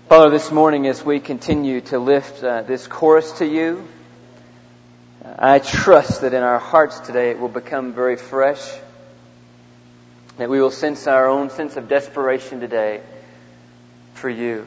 Father, this morning as we continue to lift this chorus to you, I trust that in our hearts today it will become very fresh, that we will sense our own sense of desperation today for you.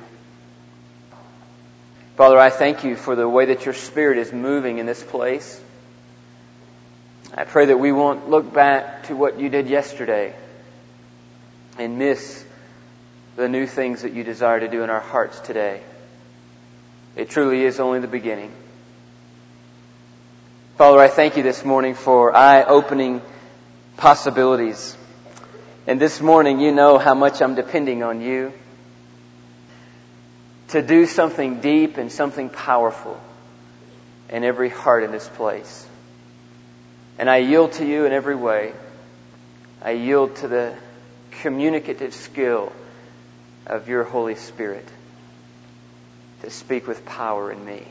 Father, I thank you for the way that your Spirit is moving in this place. I pray that we won't look back to what you did yesterday and miss the new things that you desire to do in our hearts today. It truly is only the beginning. Father, I thank you this morning for eye-opening possibilities. And this morning, you know how much I'm depending on you to do something deep and something powerful in every heart in this place. And I yield to you in every way. I yield to the communicative skill of your Holy Spirit to speak with power in me.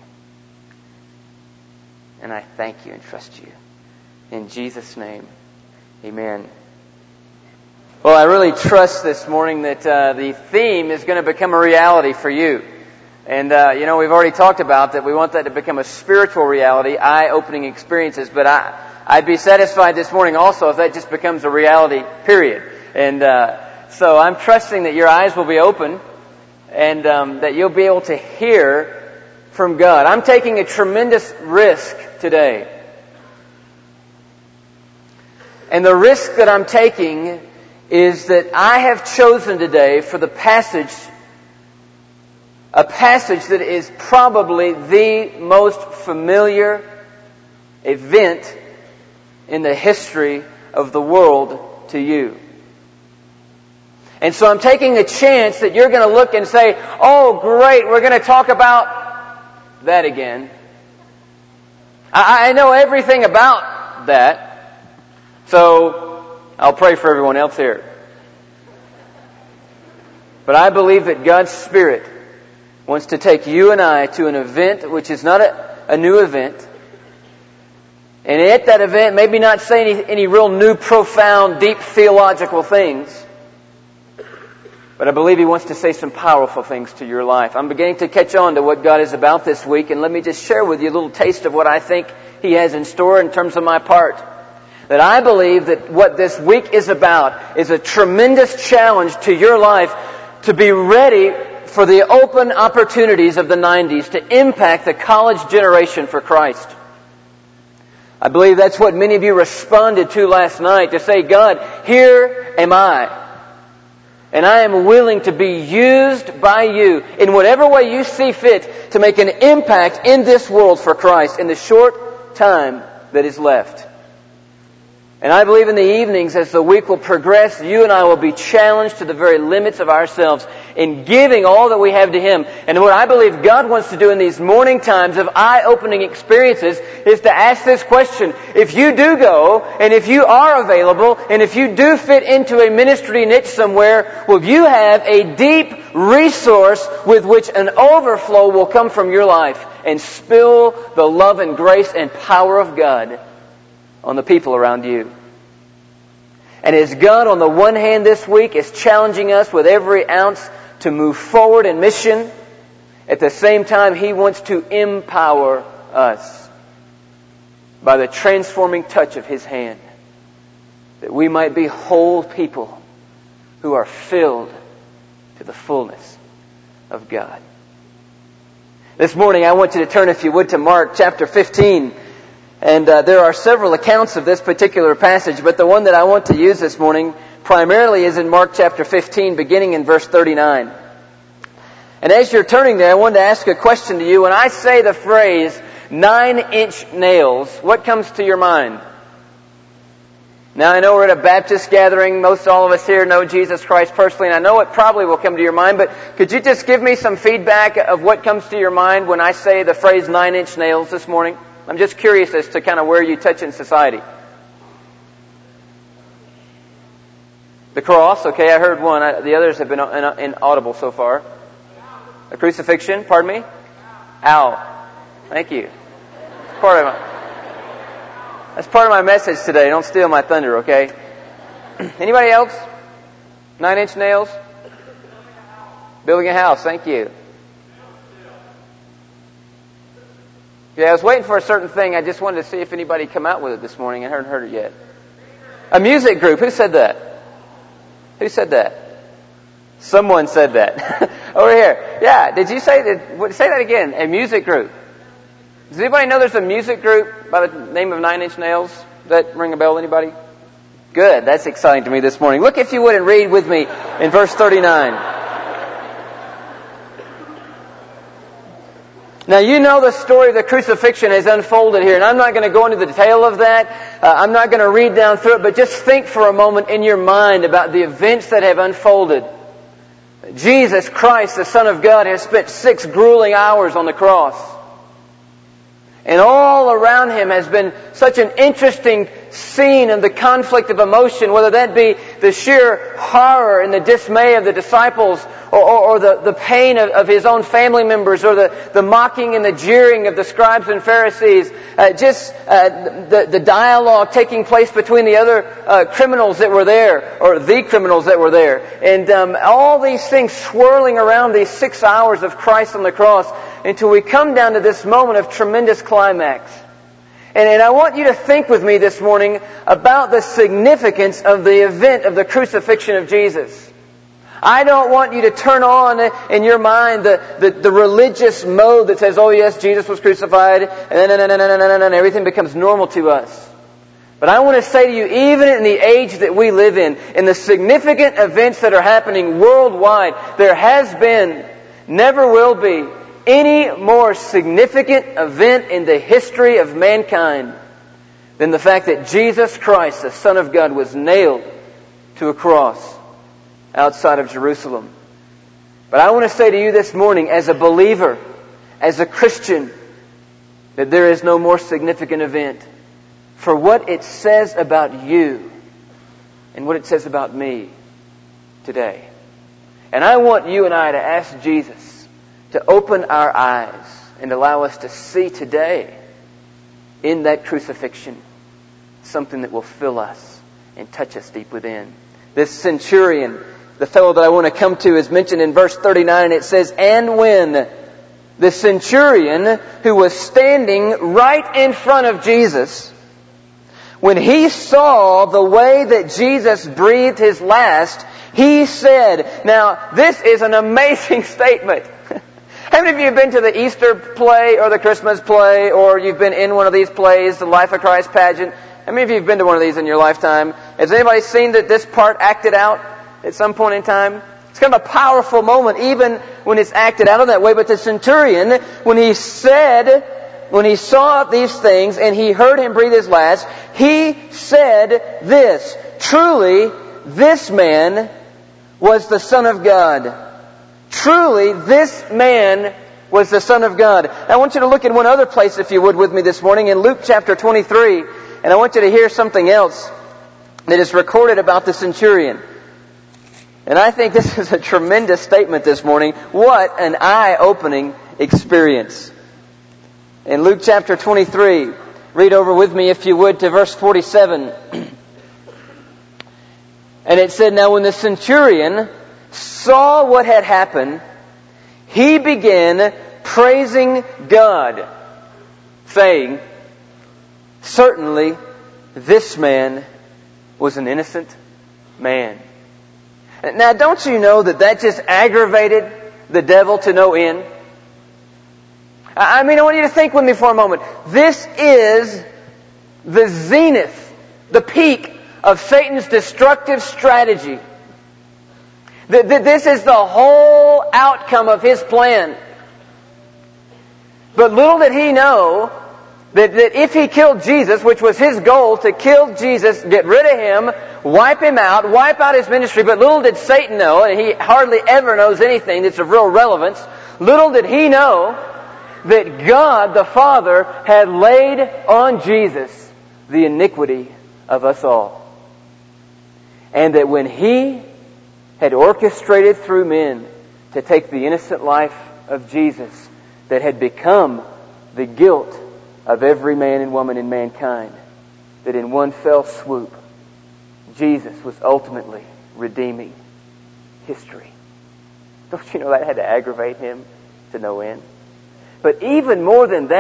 And I thank you and trust you. In Jesus' name, amen. Well, I really trust this morning that the theme is going to become a reality for you. And, we've already talked about that we want that to become a spiritual reality, eye-opening experiences. But I'd be satisfied this morning also if that just becomes a reality, period. And so I'm trusting that your eyes will be open and that you'll be able to hear from God. I'm taking a tremendous risk today. And the risk that I'm taking is that I have chosen today for the passage, a passage that is probably the most familiar event in the history of the world to you. And so I'm taking a chance that you're going to look and say, oh, great, we're going to talk about that again. I know everything about that. So I'll pray for everyone else here. But I believe that God's Spirit wants to take you and I to an event which is not a new event. And at that event, maybe not say any real new, profound, deep theological things. But I believe He wants to say some powerful things to your life. I'm beginning to catch on to what God is about this week. And let me just share with you a little taste of what I think He has in store in terms of my part. That I believe that what this week is about is a tremendous challenge to your life to be ready for the open opportunities of the 90s to impact the college generation for Christ. I believe that's what many of you responded to last night, to say, God, here am I. And I am willing to be used by you in whatever way you see fit to make an impact in this world for Christ in the short time that is left. And I believe in the evenings as the week will progress, you and I will be challenged to the very limits of ourselves in giving all that we have to Him. And what I believe God wants to do in these morning times of eye-opening experiences is to ask this question. If you do go, and if you are available, and if you do fit into a ministry niche somewhere, will you have a deep resource with which an overflow will come from your life and spill the love and grace and power of God on the people around you. And as God, on the one hand this week, is challenging us with every ounce to move forward in mission, at the same time He wants to empower us by the transforming touch of His hand, that we might be whole people who are filled to the fullness of God. This morning I want you to turn, if you would, to Mark chapter 15. And there are several accounts of this particular passage, but the one that I want to use this morning primarily is in Mark chapter 15, beginning in verse 39. And as you're turning there, I wanted to ask a question to you. When I say the phrase 9-inch nails, what comes to your mind? Now, I know we're at a Baptist gathering. Most all of us here know Jesus Christ personally, and I know it probably will come to your mind, but could you just give me some feedback of what comes to your mind when I say the phrase 9-inch nails this morning? I'm just curious as to kind of where you touch in society. The cross, okay, I heard one. The others have been inaudible so far. A crucifixion, pardon me? Ow. Thank you. That's part of my message today. Don't steal my thunder, okay? Anybody else? 9-inch nails? Building a house, thank you. Yeah, I was waiting for a certain thing. I just wanted to see if anybody come out with it this morning. I hadn't heard it yet. A music group. Who said that? Who said that? Someone said that. Over here. Yeah, did you say that? Say that again. A music group. Does anybody know there's a music group by the name of Nine Inch Nails? Does that ring a bell, anybody? Good. That's exciting to me this morning. Look, if you would, and read with me in verse 39. Now, you know the story of the crucifixion has unfolded here, and I'm not going to go into the detail of that. I'm not going to read down through it, but just think for a moment in your mind about the events that have unfolded. Jesus Christ, the Son of God, has spent 6 grueling hours on the cross. And all around Him has been such an interesting scene of the conflict of emotion, whether that be the sheer horror and the dismay of the disciples, or the pain of His own family members, or the mocking and the jeering of the scribes and Pharisees, the dialogue taking place between the other criminals that were there, or the criminals that were there. And all these things swirling around these 6 hours of Christ on the cross, until we come down to this moment of tremendous climax. And I want you to think with me this morning about the significance of the event of the crucifixion of Jesus. I don't want you to turn on in your mind the religious mode that says, oh yes, Jesus was crucified, and everything becomes normal to us. But I want to say to you, even in the age that we live in the significant events that are happening worldwide, there has been, never will be, any more significant event in the history of mankind than the fact that Jesus Christ, the Son of God, was nailed to a cross outside of Jerusalem. But I want to say to you this morning, as a believer, as a Christian, that there is no more significant event for what it says about you and what it says about me today. And I want you and I to ask Jesus to open our eyes and allow us to see today in that crucifixion something that will fill us and touch us deep within. This centurion, the fellow that I want to come to, is mentioned in verse 39. It says, and when the centurion who was standing right in front of Jesus, when he saw the way that Jesus breathed his last, he said, now this is an amazing statement. How many of you have been to the Easter play or the Christmas play, or you've been in one of these plays, the Life of Christ pageant? How many of you have been to one of these in your lifetime? Has anybody seen that this part acted out at some point in time? It's kind of a powerful moment, even when it's acted out in that way. But the centurion, when he saw these things and he heard him breathe his last, he said this, truly, this man was the Son of God. Truly, this man was the Son of God. I want you to look in one other place, if you would, with me this morning, in Luke chapter 23. And I want you to hear something else that is recorded about the centurion. And I think this is a tremendous statement this morning. What an eye-opening experience. In Luke chapter 23, read over with me, if you would, to verse 47. And it said, now when the centurion saw what had happened, he began praising God, saying, certainly this man was an innocent man. Now, don't you know that just aggravated the devil to no end? I mean, I want you to think with me for a moment. This is the zenith, the peak of Satan's destructive strategy. This is the whole outcome of his plan. But little did he know that if he killed Jesus, which was his goal, to kill Jesus, get rid of him, wipe him out, wipe out his ministry, but little did Satan know, and he hardly ever knows anything that's of real relevance, little did he know that God the Father had laid on Jesus the iniquity of us all. And that when He had orchestrated through men to take the innocent life of Jesus that had become the guilt of every man and woman in mankind, that in one fell swoop, Jesus was ultimately redeeming history. Don't you know that had to aggravate Him to no end? But even more than that,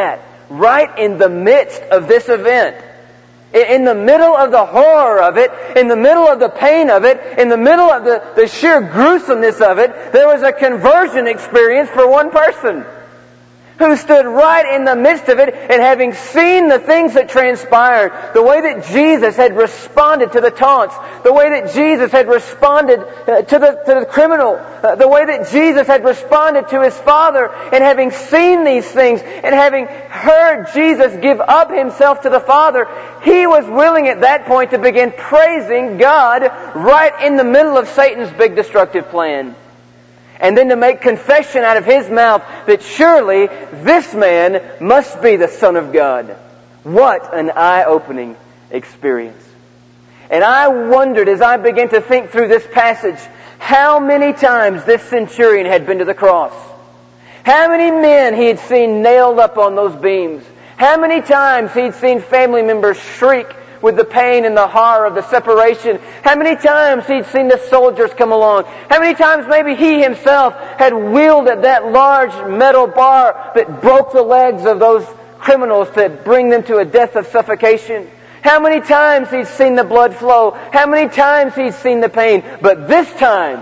right in the midst of this event. In the middle of the horror of it, in the middle of the pain of it, in the middle of the sheer gruesomeness of it, there was a conversion experience for one person who stood right in the midst of it, and having seen the things that transpired, the way that Jesus had responded to the taunts, the way that Jesus had responded to the criminal, the way that Jesus had responded to his Father, and having seen these things, and having heard Jesus give up himself to the Father, he was willing at that point to begin praising God right in the middle of Satan's big destructive plan. And then to make confession out of his mouth that surely this man must be the Son of God. What an eye-opening experience. And I wondered as I began to think through this passage, how many times this centurion had been to the cross. How many men he had seen nailed up on those beams. How many times he'd seen family members shriek with the pain and the horror of the separation. How many times he'd seen the soldiers come along. How many times maybe he himself had wielded that large metal bar that broke the legs of those criminals to bring them to a death of suffocation. How many times he'd seen the blood flow. How many times he'd seen the pain. But this time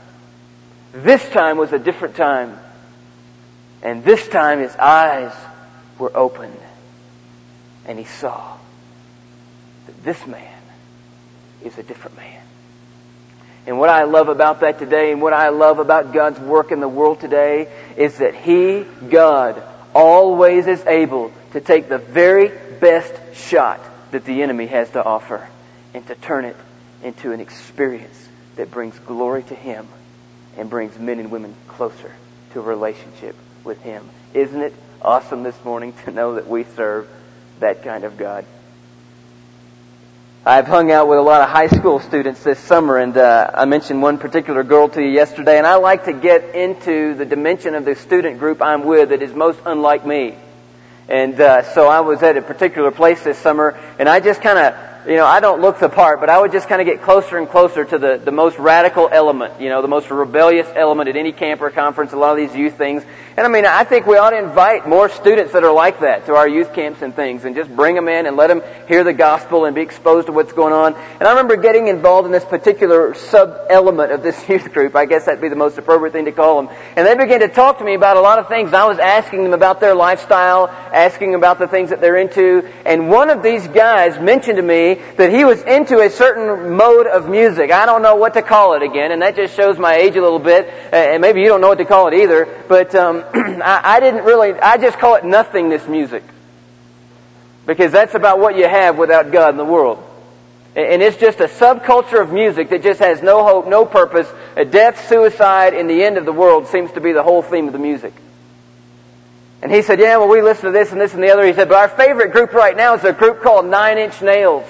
was a different time. And this time his eyes were opened. And he saw that this man is a different man. And what I love about that today, and what I love about God's work in the world today, is that He, God, always is able to take the very best shot that the enemy has to offer and to turn it into an experience that brings glory to Him and brings men and women closer to a relationship with Him. Isn't it awesome this morning to know that we serve that kind of God? I've hung out with a lot of high school students this summer, and I mentioned one particular girl to you yesterday, and I like to get into the dimension of the student group I'm with that is most unlike me. And so I was at a particular place this summer, and I just kind of, I don't look the part, but I would just kind of get closer and closer to the most radical element, the most rebellious element at any camp or conference, a lot of these youth things. And I think we ought to invite more students that are like that to our youth camps and things, and just bring them in and let them hear the gospel and be exposed to what's going on. And I remember getting involved in this particular sub-element of this youth group. I guess that'd be the most appropriate thing to call them. And they began to talk to me about a lot of things. I was asking them about their lifestyle, asking about the things that they're into. And one of these guys mentioned to me that he was into a certain mode of music. I don't know what to call it again, and that just shows my age a little bit. And maybe you don't know what to call it either. But I just call it nothingness music. Because that's about what you have without God in the world. And it's just a subculture of music that just has no hope, no purpose. Death, suicide, and the end of the world seems to be the whole theme of the music. And he said, yeah, well, we listen to this and this and the other. He said, but our favorite group right now is a group called 9 Inch Nails.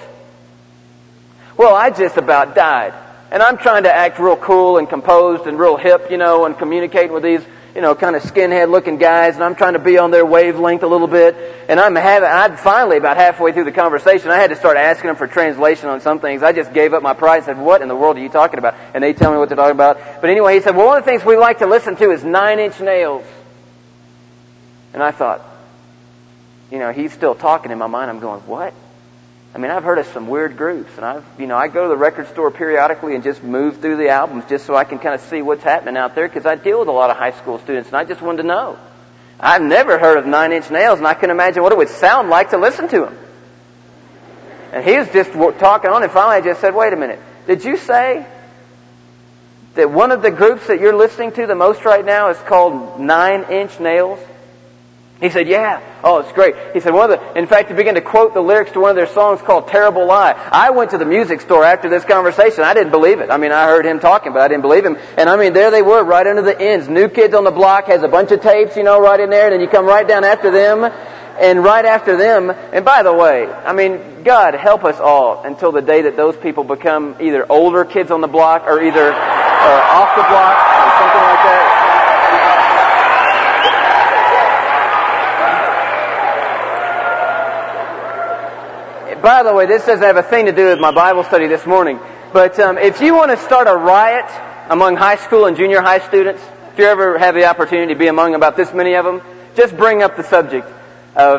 Well, I just about died. And I'm trying to act real cool and composed and real hip, and communicating with these, kind of skinhead looking guys, and I'm trying to be on their wavelength a little bit. And I'm finally about halfway through the conversation, I had to start asking them for translation on some things. I just gave up my pride and said, what in the world are you talking about? And they tell me what they're talking about. But anyway, he said, well, one of the things we like to listen to is 9 Inch Nails. And I thought, he's still talking in my mind. I'm going, what? I've heard of some weird groups, and I go to the record store periodically and just move through the albums just so I can kind of see what's happening out there, because I deal with a lot of high school students, and I just wanted to know. I've never heard of 9 Inch Nails, and I couldn't imagine what it would sound like to listen to them. And he was just talking on, and finally I just said, wait a minute, did you say that one of the groups that you're listening to the most right now is called 9 Inch Nails? He said, yeah. Oh, it's great. He said, in fact, he began to quote the lyrics to one of their songs called Terrible Lie. I went to the music store after this conversation. I didn't believe it. I heard him talking, but I didn't believe him. And there they were, right under the ends. New Kids on the Block has a bunch of tapes, right in there, and then you come right down after them. And right after them, and by the way, God help us all until the day that those people become either older Kids on the Block or either off the block or something like that. By the way, this doesn't have a thing to do with my Bible study this morning, but if you want to start a riot among high school and junior high students, if you ever have the opportunity to be among about this many of them, just bring up the subject of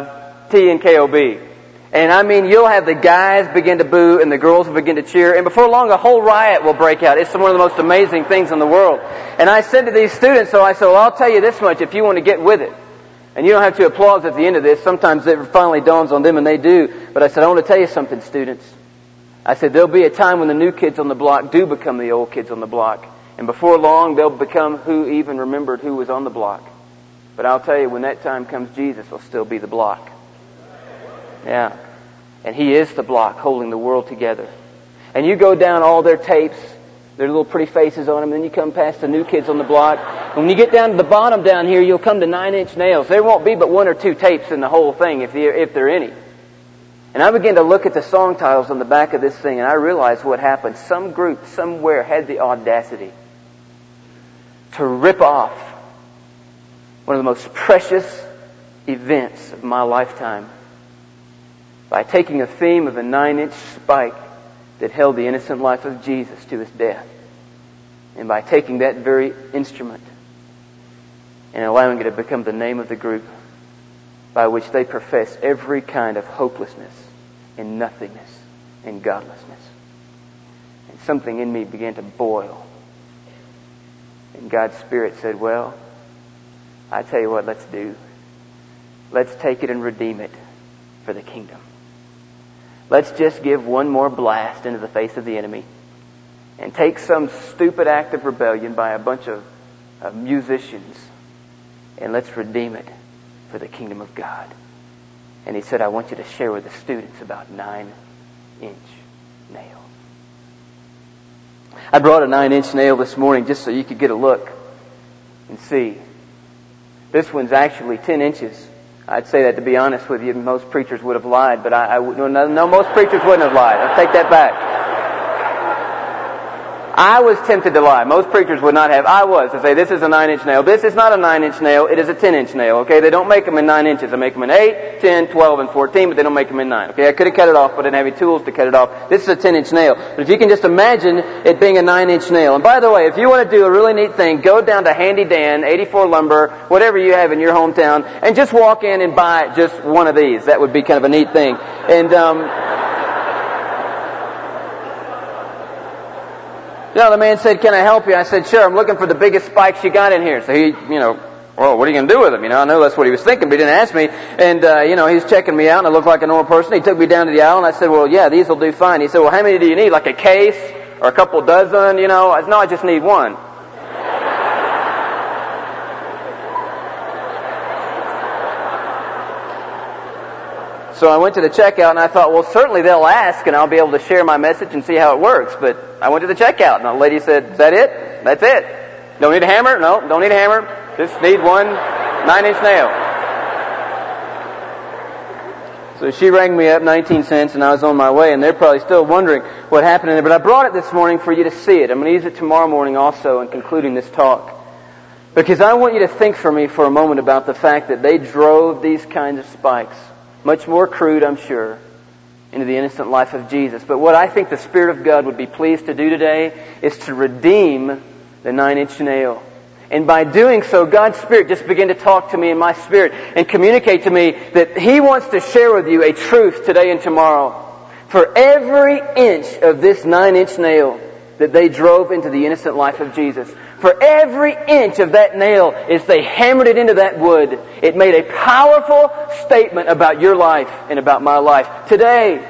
T and KOB. And I mean, you'll have the guys begin to boo and the girls will begin to cheer. And before long, a whole riot will break out. It's one of the most amazing things in the world. And I said to these students, so I said, well, I'll tell you this much if you want to get with it. And you don't have to applaud at the end of this. Sometimes it finally dawns on them, and they do. But I said, I want to tell you something, students. I said, there'll be a time when the new kids on the block do become the old kids on the block. And before long, they'll become who even remembered who was on the block. But I'll tell you, when that time comes, Jesus will still be the block. Yeah. And He is the block holding the world together. And you go down all their tapes, their little pretty faces on them, and then you come past the new kids on the block. And when you get down to the bottom down here, you'll come to 9 Inch Nails. There won't be but 1 or 2 tapes in the whole thing, if there are any. And I began to look at the song titles on the back of this thing, and I realized what happened. Some group somewhere had the audacity to rip off one of the most precious events of my lifetime by taking a theme of a 9-inch spike that held the innocent life of Jesus to His death, and by taking that very instrument and allowing it to become the name of the group by which they profess every kind of hopelessness and nothingness and godlessness. And something in me began to boil. And God's Spirit said, well, I tell you what, let's do. Let's take it and redeem it for the kingdom. Let's just give one more blast into the face of the enemy and take some stupid act of rebellion by a bunch of musicians, and let's redeem it for the kingdom of God. And He said, I want you to share with the students about 9-inch nails. I brought a 9-inch nail this morning just so you could get a look and see. This one's actually 10 inches. I'd say that to be honest with you, most preachers would have lied, but no, most preachers wouldn't have lied. I'll take that back. I was tempted to lie. Most preachers would not have. I was to say, this is a 9-inch nail. This is not a 9-inch nail. It is a 10-inch nail. Okay, they don't make them in 9 inches. They make them in 8, 10, 12, and 14, but they don't make them in 9. Okay, I could have cut it off, but I didn't have any tools to cut it off. This is a 10-inch nail. But if you can just imagine it being a 9-inch nail. And by the way, if you want to do a really neat thing, go down to Handy Dan, 84 Lumber, whatever you have in your hometown, and just walk in and buy just one of these. That would be kind of a neat thing. And, the man said, can I help you? I said, sure, I'm looking for the biggest spikes you got in here. So he, well, what are you going to do with them? I know that's what he was thinking, but he didn't ask me. And, he was checking me out, and I looked like a normal person. He took me down to the aisle, and I said, well, yeah, these will do fine. He said, well, how many do you need? Like a case? Or a couple dozen? I said, no, I just need one. So I went to the checkout, and I thought, well, certainly they'll ask, and I'll be able to share my message and see how it works. But I went to the checkout, and the lady said, is that it? That's it. Don't need a hammer? No, don't need a hammer. Just need one 9-inch nail. So she rang me up, 19 cents, and I was on my way, and they're probably still wondering what happened in there. But I brought it this morning for you to see it. I'm going to use it tomorrow morning also in concluding this talk. Because I want you to think for me for a moment about the fact that they drove these kinds of spikes, much more crude, I'm sure, into the innocent life of Jesus. But what I think the Spirit of God would be pleased to do today is to redeem the 9-inch nail. And by doing so, God's Spirit just began to talk to me in my spirit and communicate to me that He wants to share with you a truth today and tomorrow. For every inch of this 9-inch nail that they drove into the innocent life of Jesus, for every inch of that nail, as they hammered it into that wood, it made a powerful statement about your life and about my life today.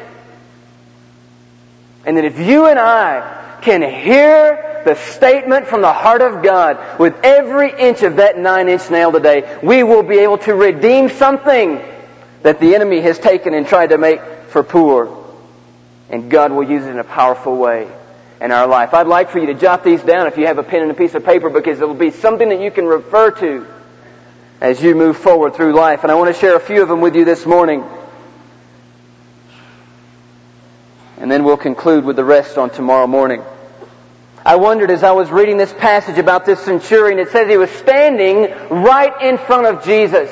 And that if you and I can hear the statement from the heart of God with every inch of that 9-inch nail today, we will be able to redeem something that the enemy has taken and tried to make for poor. And God will use it in a powerful way in our life. I'd like for you to jot these down if you have a pen and a piece of paper, because it will be something that you can refer to as you move forward through life. And I want to share a few of them with you this morning. And then we'll conclude with the rest on tomorrow morning. I wondered as I was reading this passage about this centurion, it says he was standing right in front of Jesus,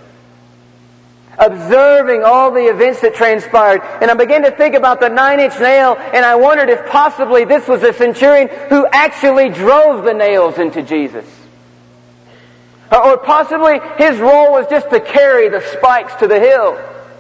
observing all the events that transpired. And I began to think about the 9-inch nail, and I wondered if possibly this was a centurion who actually drove the nails into Jesus. Or possibly his role was just to carry the spikes to the hill.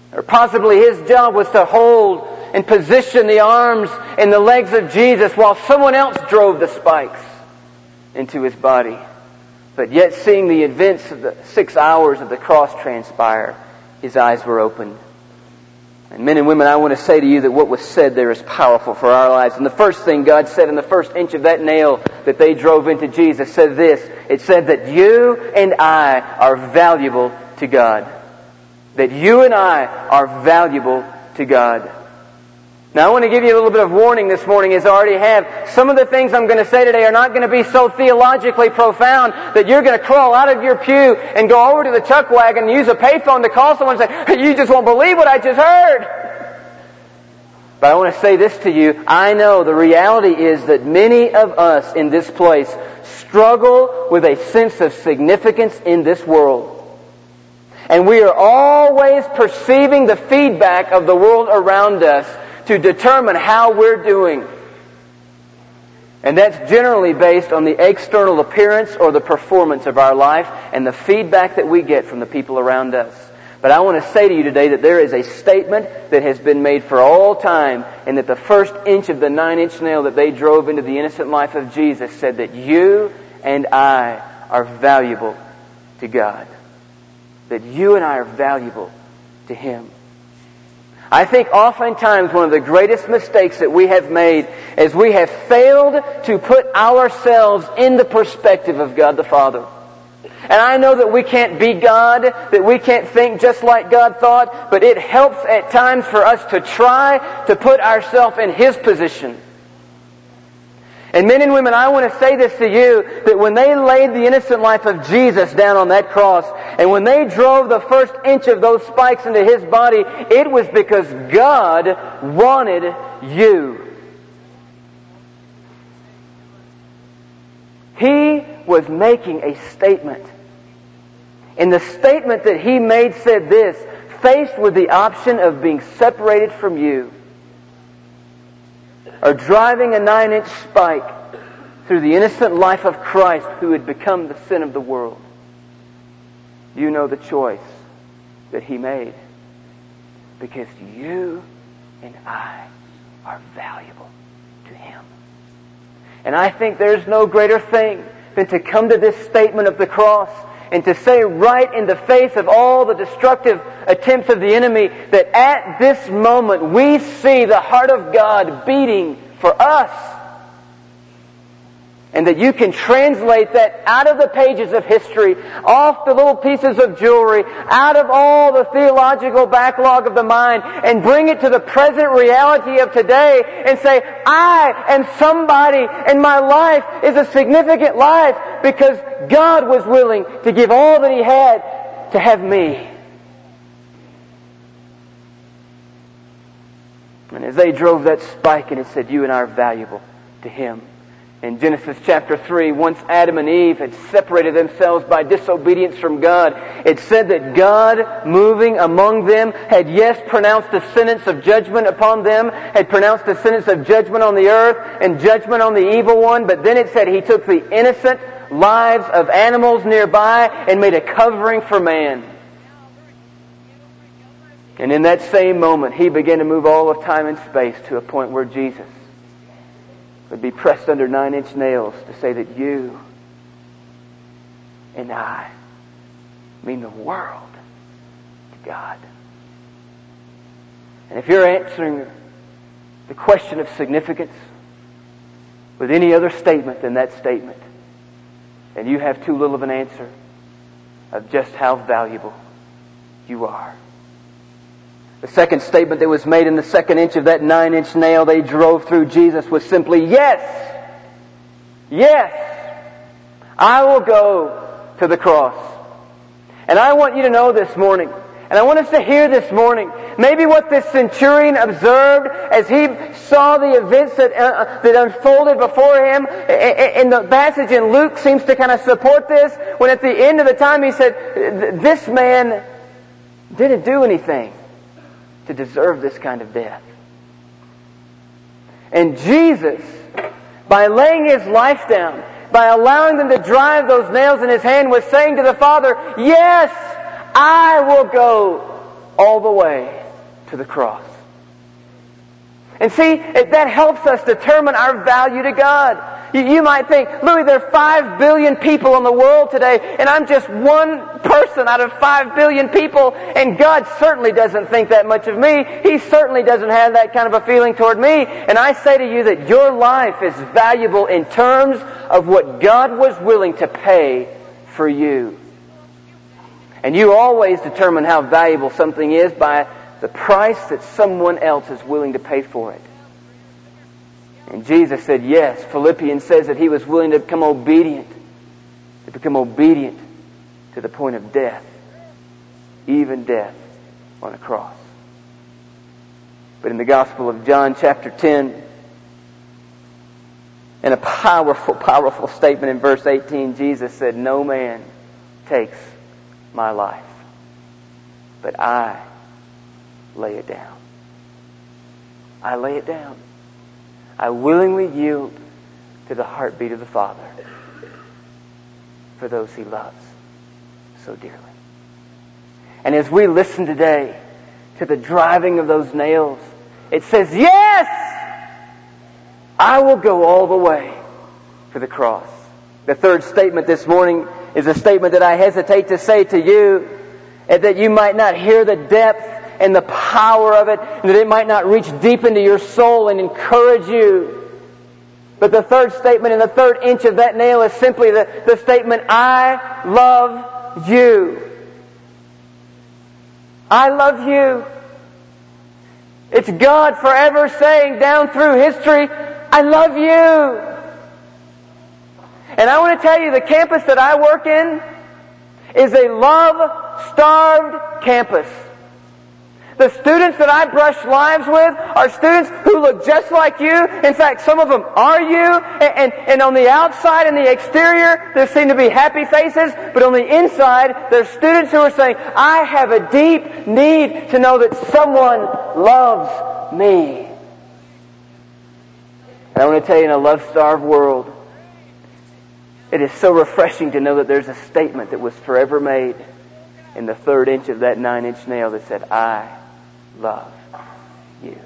Or possibly his job was to hold and position the arms and the legs of Jesus while someone else drove the spikes into his body. But yet, seeing the events of the 6 hours of the cross transpire, his eyes were opened. And men and women, I want to say to you that what was said there is powerful for our lives. And the first thing God said in the first inch of that nail that they drove into Jesus said this. It said that you and I are valuable to God. That you and I are valuable to God. Now I want to give you a little bit of warning this morning, as I already have. Some of the things I'm going to say today are not going to be so theologically profound that you're going to crawl out of your pew and go over to the chuck wagon and use a payphone to call someone and say, "Hey, you just won't believe what I just heard." But I want to say this to you. I know the reality is that many of us in this place struggle with a sense of significance in this world. And we are always perceiving the feedback of the world around us to determine how we're doing. And that's generally based on the external appearance or the performance of our life and the feedback that we get from the people around us. But I want to say to you today that there is a statement that has been made for all time, and that the first inch of the 9-inch nail that they drove into the innocent life of Jesus said that you and I are valuable to God. That you and I are valuable to Him. I think oftentimes one of the greatest mistakes that we have made is we have failed to put ourselves in the perspective of God the Father. And I know that we can't be God, that we can't think just like God thought, but it helps at times for us to try to put ourselves in His position. And men and women, I want to say this to you, that when they laid the innocent life of Jesus down on that cross, and when they drove the first inch of those spikes into His body, it was because God wanted you. He was making a statement. And the statement that He made said this: faced with the option of being separated from you, or driving a 9-inch spike through the innocent life of Christ who had become the sin of the world, you know the choice that He made. Because you and I are valuable to Him. And I think there's no greater thing than to come to this statement of the cross and to say right in the face of all the destructive attempts of the enemy that at this moment we see the heart of God beating for us. And that you can translate that out of the pages of history, off the little pieces of jewelry, out of all the theological backlog of the mind, and bring it to the present reality of today and say, I am somebody, and my life is a significant life because God was willing to give all that He had to have me. And as they drove that spike, and it said, you and I are valuable to Him. In Genesis chapter 3, once Adam and Eve had separated themselves by disobedience from God, it said that God, moving among them, had yes pronounced a sentence of judgment upon them, had pronounced a sentence of judgment on the earth and judgment on the evil one, but then it said He took the innocent lives of animals nearby and made a covering for man. And in that same moment, He began to move all of time and space to a point where Jesus would be pressed under 9-inch nails to say that you and I mean the world to God. And if you're answering the question of significance with any other statement than that statement, then you have too little of an answer of just how valuable you are. The second statement that was made in the second inch of that 9-inch nail they drove through Jesus was simply, yes, yes, I will go to the cross. And I want you to know this morning, and I want us to hear this morning, maybe what this centurion observed as he saw the events that unfolded before him. And the passage in Luke seems to kind of support this, when at the end of the time he said, this man didn't do anything to deserve this kind of death. And Jesus, by laying His life down, by allowing them to drive those nails in His hand, was saying to the Father, yes, I will go all the way to the cross. And see, that helps us determine our value to God. You might think, Louis, there are 5 billion people in the world today, and I'm just one person out of 5 billion people, and God certainly doesn't think that much of me. He certainly doesn't have that kind of a feeling toward me. And I say to you that your life is valuable in terms of what God was willing to pay for you. And you always determine how valuable something is by the price that someone else is willing to pay for it. And Jesus said yes. Philippians says that He was willing to become obedient to the point of death, even death on a cross. But in the Gospel of John chapter 10, in a powerful, powerful statement in verse 18, Jesus said, "No man takes my life, but I lay it down." I lay it down. I willingly yield to the heartbeat of the Father for those He loves so dearly. And as we listen today to the driving of those nails, it says, yes, I will go all the way for the cross. The third statement this morning is a statement that I hesitate to say to you, and that you might not hear the depth and the power of it, and that it might not reach deep into your soul and encourage you. But the third statement and the third inch of that nail is simply the statement, I love you. I love you. It's God forever saying down through history, I love you. And I want to tell you, the campus that I work in is a love-starved campus. The students that I brush lives with are students who look just like you. In fact, some of them are you. And on the outside and the exterior, there seem to be happy faces. But on the inside, there's students who are saying, I have a deep need to know that someone loves me. And I want to tell you, in a love-starved world, it is so refreshing to know that there's a statement that was forever made in the third inch of that 9-inch nail that said, I love you.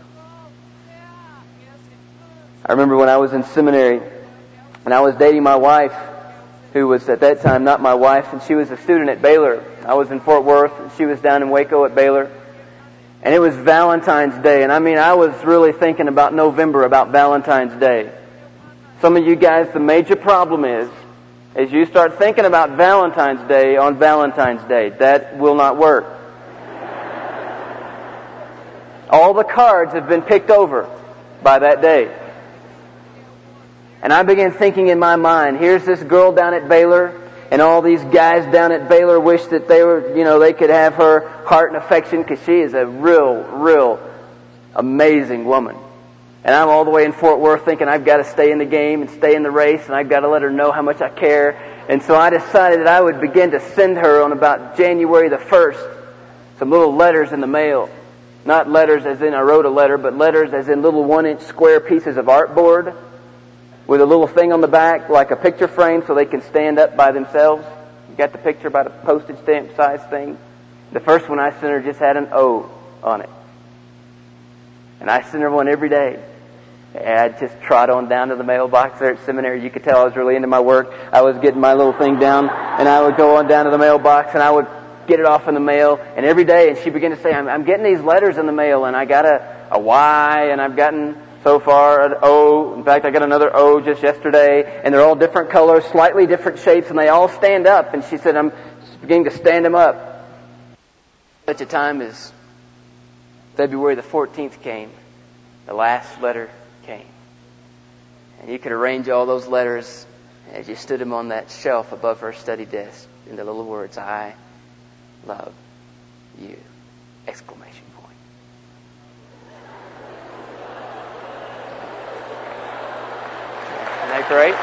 I remember when I was in seminary and I was dating my wife, who was at that time not my wife, and she was a student at Baylor. I was in Fort Worth and she was down in Waco at Baylor. And it was Valentine's Day, and I was really thinking about November, about Valentine's Day. Some of you guys, the major problem is, as you start thinking about Valentine's Day on Valentine's Day, that will not work. All the cards have been picked over by that day. And I began thinking in my mind, here's this girl down at Baylor, and all these guys down at Baylor wish that they could have her heart and affection, because she is a real amazing woman. And I'm all the way in Fort Worth thinking I've got to stay in the game and stay in the race, and I've got to let her know how much I care. And so I decided that I would begin to send her on about January the 1st some little letters in the mail. Not letters as in I wrote a letter, but letters as in little 1-inch square pieces of artboard with a little thing on the back like a picture frame so they can stand up by themselves. You got the picture about a postage stamp size thing? The first one I sent her just had an O on it. And I sent her one every day. And I'd just trot on down to the mailbox there at seminary. You could tell I was really into my work. I was getting my little thing down, and I would go on down to the mailbox, and I would get it off in the mail. And every day, and she began to say, I'm getting these letters in the mail, and I got a Y, and I've gotten so far an O. In fact, I got another O just yesterday, and they're all different colors, slightly different shapes, and they all stand up. And she said, I'm beginning to stand them up. Such a time as February the 14th came, the last letter came. And you could arrange all those letters as you stood them on that shelf above her study desk in the little words, I love you! Exclamation point. Isn't that great?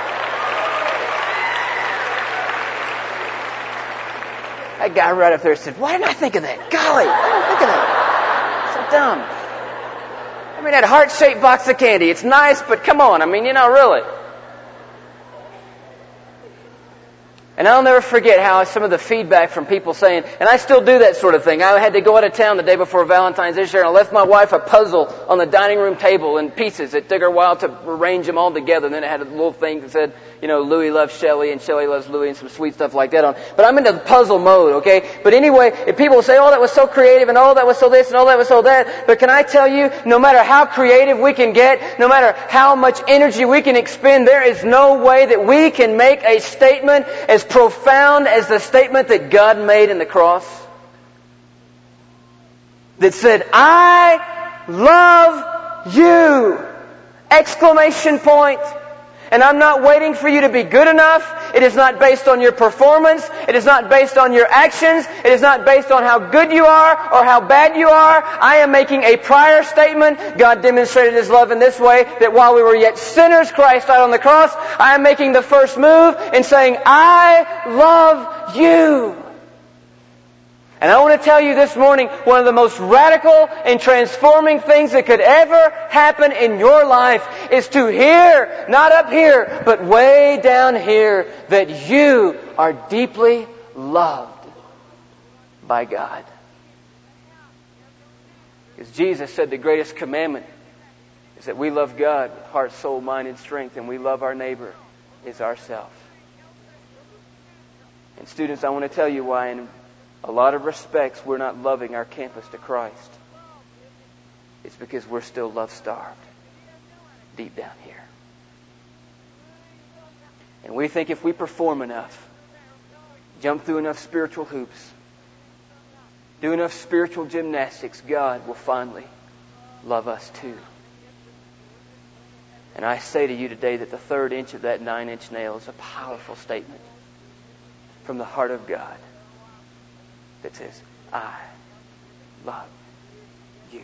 That guy right up there said, why didn't I think of that? Golly, why didn't I think of that? So dumb. I mean, that heart-shaped box of candy, it's nice, but come on, really. And I'll never forget how some of the feedback from people saying, and I still do that sort of thing. I had to go out of town the day before Valentine's this year, and I left my wife a puzzle on the dining room table in pieces. It took her a while to arrange them all together, and then it had a little thing that said, Louis loves Shelley, and Shelley loves Louis, and some sweet stuff like that on. But I'm into the puzzle mode, okay? But anyway, if people say, oh, that was so creative, and oh, that was so this, and oh, that was so that. But can I tell you, no matter how creative we can get, no matter how much energy we can expend, there is no way that we can make a statement as profound as the statement that God made in the cross. That said, I love you! Exclamation point. And I'm not waiting for you to be good enough. It is not based on your performance. It is not based on your actions. It is not based on how good you are or how bad you are. I am making a prior statement. God demonstrated His love in this way, that while we were yet sinners, Christ died on the cross. I am making the first move in saying, I love you. And I want to tell you this morning, one of the most radical and transforming things that could ever happen in your life is to hear, not up here, but way down here, that you are deeply loved by God. Because Jesus said the greatest commandment is that we love God with heart, soul, mind, and strength, and we love our neighbor as ourselves. And students, I want to tell you why in a lot of respects we're not loving our campus to Christ. It's because we're still love-starved deep down here. And we think if we perform enough, jump through enough spiritual hoops, do enough spiritual gymnastics, God will finally love us too. And I say to you today that the third inch of that 9-inch nail is a powerful statement from the heart of God that says, I love you.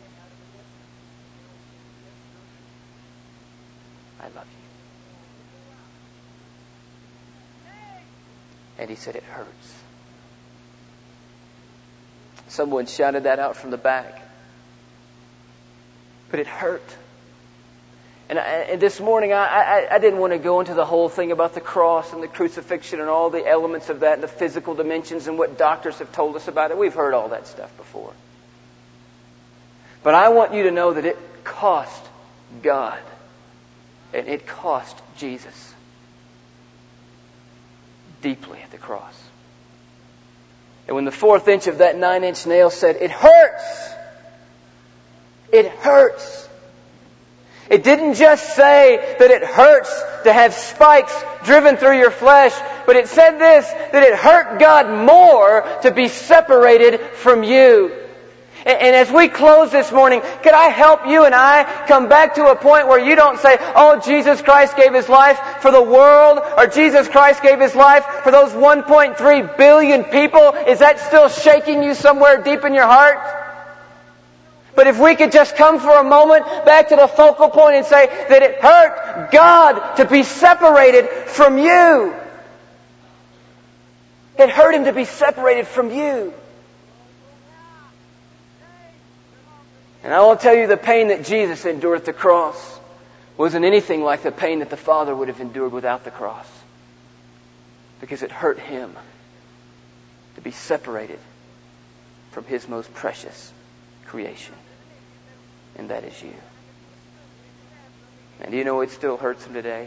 I love you. And He said it hurts. Someone shouted that out from the back. But it hurt. And this morning, I didn't want to go into the whole thing about the cross and the crucifixion and all the elements of that and the physical dimensions and what doctors have told us about it. We've heard all that stuff before. But I want you to know that it cost God and it cost Jesus deeply at the cross. And when the fourth inch of that 9-inch nail said, it hurts. It hurts. It didn't just say that it hurts to have spikes driven through your flesh, but it said this, that it hurt God more to be separated from you. And as we close this morning, could I help you and I come back to a point where you don't say, oh, Jesus Christ gave His life for the world, or Jesus Christ gave His life for those 1.3 billion people. Is that still shaking you somewhere deep in your heart? But if we could just come for a moment back to the focal point and say that it hurt God to be separated from you. It hurt Him to be separated from you. And I will tell you, the pain that Jesus endured at the cross wasn't anything like the pain that the Father would have endured without the cross. Because it hurt Him to be separated from His most precious creation. And that is you. And do you know it still hurts Him today?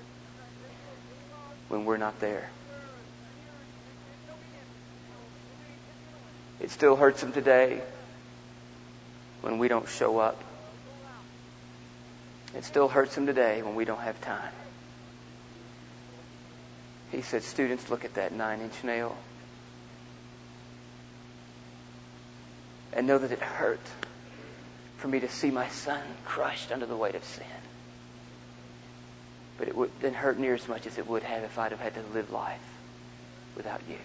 When we're not there. It still hurts Him today when we don't show up. It still hurts Him today when we don't have time. He said, students, look at that 9-inch nail. And know that it hurt for me to see my son crushed under the weight of sin. But it didn't hurt near as much as it would have if I'd have had to live life without you.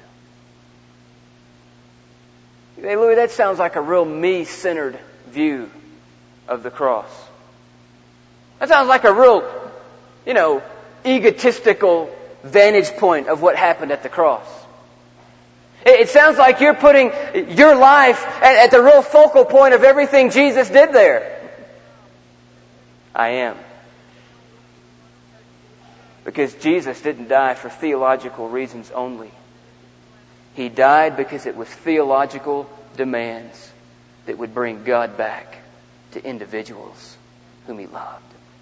Hey, Louis, that sounds like a real me-centered view of the cross. That sounds like a real, egotistical vantage point of what happened at the cross. It sounds like you're putting your life at the real focal point of everything Jesus did there. I am. Because Jesus didn't die for theological reasons only. He died because it was theological demands that would bring God back to individuals whom He loved.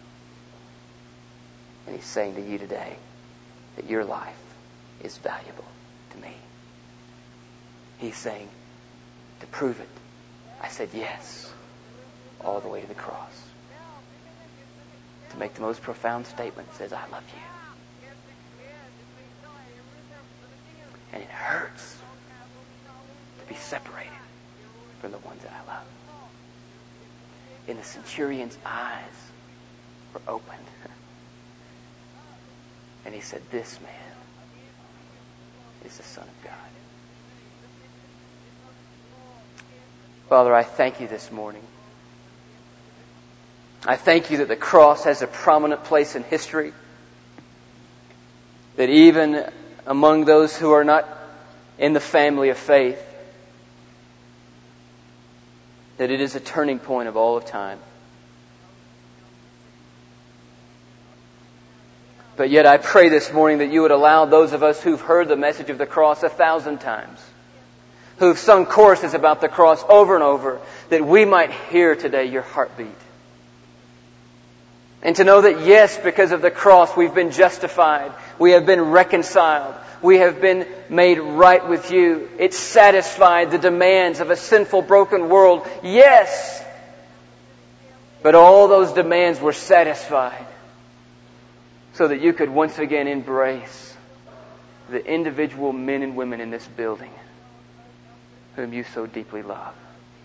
And He's saying to you today that your life is valuable to me. He's saying, to prove it, I said yes all the way to the cross. To make the most profound statement, says, I love you. And it hurts to be separated from the ones that I love. And the centurion's eyes were opened. And he said, this man is the Son of God. Father, I thank you this morning. I thank you that the cross has a prominent place in history. That even among those who are not in the family of faith, that it is a turning point of all of time. But yet I pray this morning that you would allow those of us who've heard the message of the cross 1,000 times, who've sung choruses about the cross over and over, that we might hear today your heartbeat. And to know that yes, because of the cross we've been justified, we have been reconciled, we have been made right with you. It satisfied the demands of a sinful, broken world. Yes! But all those demands were satisfied so that you could once again embrace the individual men and women in this building whom you so deeply love.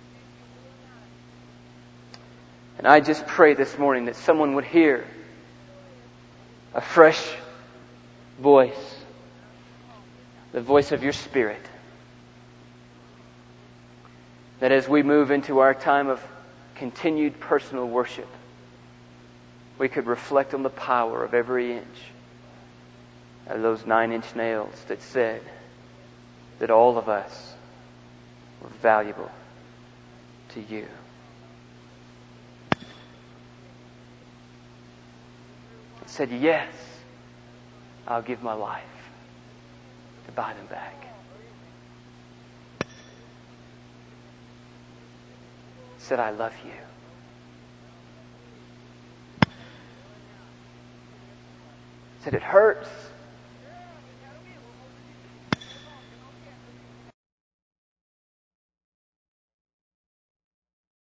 And I just pray this morning that someone would hear a fresh voice, the voice of your Spirit, that as we move into our time of continued personal worship, we could reflect on the power of every inch of those 9-inch nails that said that all of us were valuable to you. It said, yes, I'll give my life to buy them back. It said, I love you. It said, it hurts